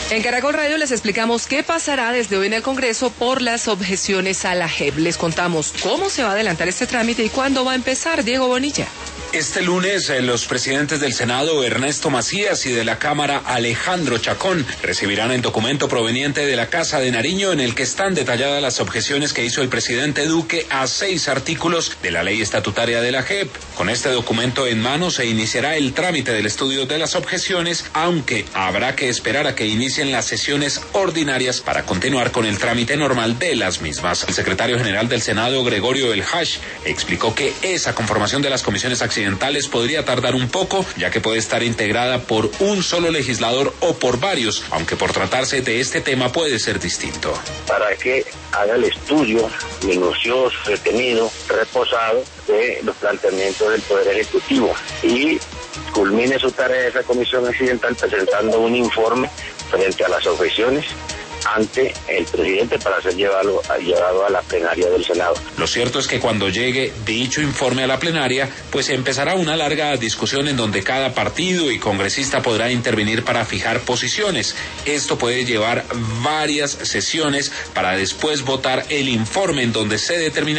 En Caracol Radio les explicamos qué pasará desde hoy en el Congreso por las objeciones a la JEP. Les contamos cómo se va a adelantar este trámite y cuándo va a empezar. Diego Bonilla. Este lunes, los presidentes del Senado, Ernesto Macías, y de la Cámara, Alejandro Chacón, recibirán el documento proveniente de la Casa de Nariño en el que están detalladas las objeciones que hizo el presidente Duque a 6 artículos de la ley estatutaria de la JEP. Con este documento en mano se iniciará el trámite del estudio de las objeciones, aunque habrá que esperar a que inicien las sesiones ordinarias para continuar con el trámite normal de las mismas. El secretario general del Senado, Gregorio El Hash, explicó que esa conformación de las comisiones accidentales podría tardar un poco, ya que puede estar integrada por un solo legislador o por varios, aunque por tratarse de este tema puede ser distinto. Para que haga el estudio minucioso, detenido, reposado de los planteamientos del Poder Ejecutivo y culmine su tarea de esa comisión accidental presentando un informe frente a las objeciones ante el presidente para ser llevado a la plenaria del Senado. Lo cierto es que cuando llegue dicho informe a la plenaria, pues empezará una larga discusión en donde cada partido y congresista podrá intervenir para fijar posiciones. Esto puede llevar varias sesiones para después votar el informe en donde se determina